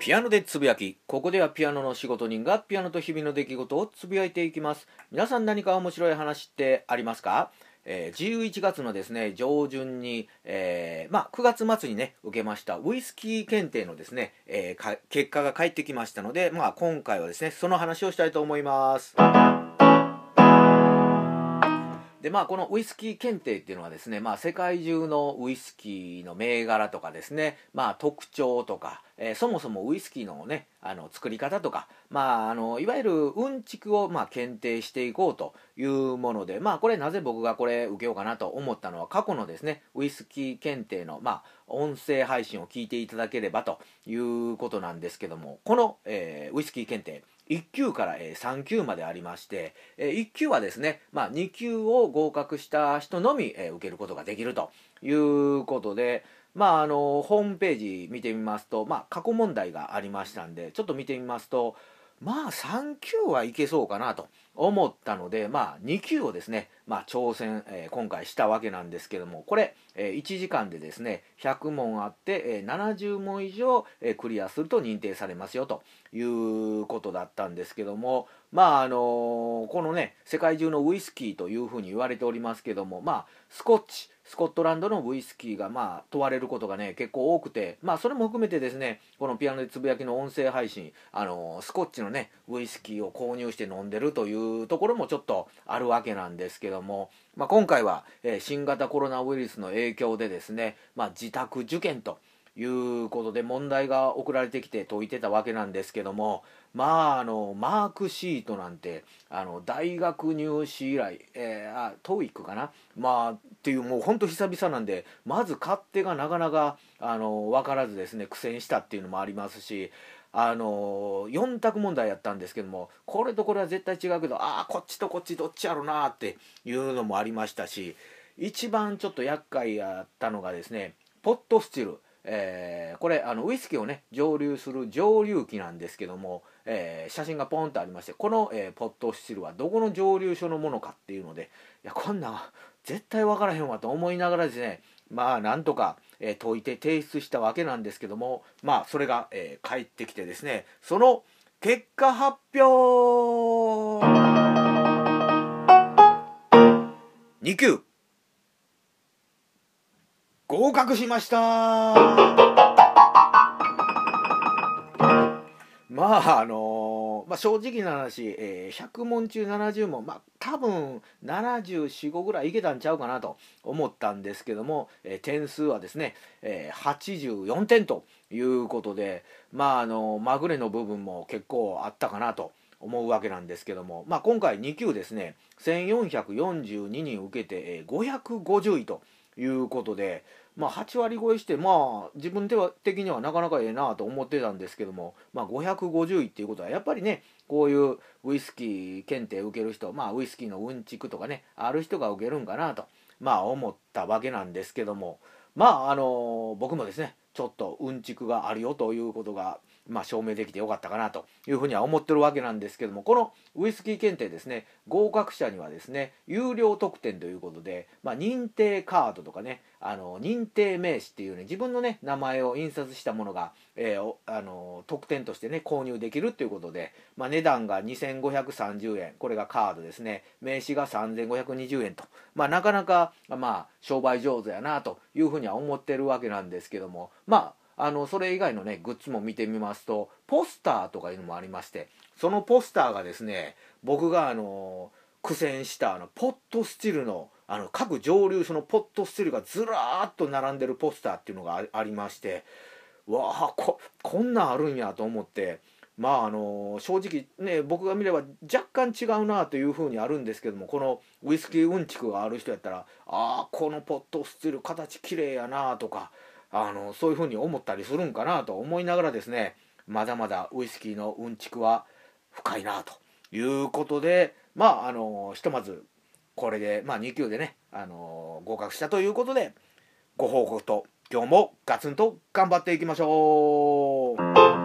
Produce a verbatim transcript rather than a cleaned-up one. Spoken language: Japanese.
ピアノでつぶやき。ここではピアノの仕事人がピアノと日々の出来事をつぶやいていきます。皆さん何か面白い話ってありますか？えー、じゅういちがつのですね上旬に、えーまあ、くがつ末にね受けましたウイスキー検定のですね、えー、結果が返ってきましたので、まあ、今回はですねその話をしたいと思います。でまあ、このウイスキー検定っていうのはですね、まあ、世界中のウイスキーの銘柄とかですね、まあ、特徴とか、えー、そもそもウイスキーのねあの作り方とか、まあ、あのいわゆるうんちくをまあ検定していこうというもので、まあ、これなぜ僕がこれ受けようかなと思ったのは過去のですねウイスキー検定の、まあ、音声配信を聞いていただければということなんですけども、この、えー、ウイスキー検定いっ級からさん級までありまして、いっ級はですね、まあ、に級を合格した人のみ受けることができるということで、まあ、あのホームページ見てみますと、まあ、過去問題がありましたんでちょっと見てみますと、まあさん級はいけそうかなと思ったので、まあ、に級をですね、まあ、挑戦、えー、今回したわけなんですけども、これ、えー、いちじかんでですねひゃく問あって、えー、ななじゅう問以上、えー、クリアすると認定されますよということだったんですけども、まああのー、このね世界中のウイスキーというふうに言われておりますけども、まあスコッチスコットランドのウイスキーがまあ問われることがね結構多くて、まあそれも含めてですねこのピアノでつぶやきの音声配信、あのー、スコッチのねウイスキーを購入して飲んでるというところもちょっとあるわけなんですけども、まあ、今回は、えー、新型コロナウイルスの影響でですね、まあ、自宅受験ということで問題が送られてきて解いてたわけなんですけども、まああのマークシートなんてあの大学入試以来、えー、あトーイックかな、まあっていうもうほんと久々なんで、まず勝手がなかなかあの分からずですね苦戦したっていうのもありますし、あのよん択問題やったんですけども、これとこれは絶対違うけど、ああこっちとこっちどっちやろなっていうのもありましたし、一番ちょっと厄介やったのがですねポットスチル、えー、これあのウイスキーをね蒸留する蒸留機なんですけども、えー、写真がポンとありまして、この、えー、ポットスチルはどこの蒸留所のものかっていうので、いやこんなん絶対分からへんわと思いながらですね、まあなんとか、えー、解いて提出したわけなんですけども、まあそれが、えー、返ってきてですね、その結果発表に級合格しました。まああのーまあ、正直な話、えー、ひゃく問中ななじゅう問、まあ多分ななじゅうよん、ごぐらいいけたんちゃうかなと思ったんですけども、えー、点数はですね、えー、はちじゅうよんてんということで、まああのー、まぐれの部分も結構あったかなと思うわけなんですけども、まあ、今回に級ですねせんよんひゃくよんじゅうににん受けて、えー、ごひゃくごじゅういということで、まあ、はち割超えして、まあ、自分的にはなかなかええなと思ってたんですけども、まあ、ごひゃくごじゅういっていうことはやっぱりねこういうウイスキー検定受ける人、まあ、ウイスキーのうんちくとかねある人が受けるんかなと、まあ、思ったわけなんですけども、まああの僕もですねちょっとうんちくがあるよということが、まあ、証明できてよかったかなというふうには思ってるわけなんですけども、このウイスキー検定ですね合格者にはですね有料特典ということで、まあ、認定カードとかねあの認定名刺っていうね自分のね名前を印刷したものが、えー、あの特典としてね購入できるということで、まあ、値段がにせんごひゃくさんじゅうえん、これがカードですね、名刺がさんぜんごひゃくにじゅうえんと、まあ、なかなか、まあ、商売上手やなというふうには思ってるわけなんですけども、まああのそれ以外のねグッズも見てみますとポスターとかいうのもありまして、そのポスターがですね僕があの苦戦したあのポットスチルのあの各蒸留所のポットスチルがずらーっと並んでるポスターっていうのが あ, ありまして、わあ こ, こんなんあるんやと思って、まああの正直ね僕が見れば若干違うなというふうにあるんですけども、このウイスキーうんちくがある人やったら、ああこのポットスチル形綺麗やなとか、あのそういうふうに思ったりするんかなと思いながらですね、まだまだウイスキーのうんちくは深いなということで、まああのひとまずこれで、まあ、に級でね、あの合格したということでご報告と今日もガツンと頑張っていきましょう。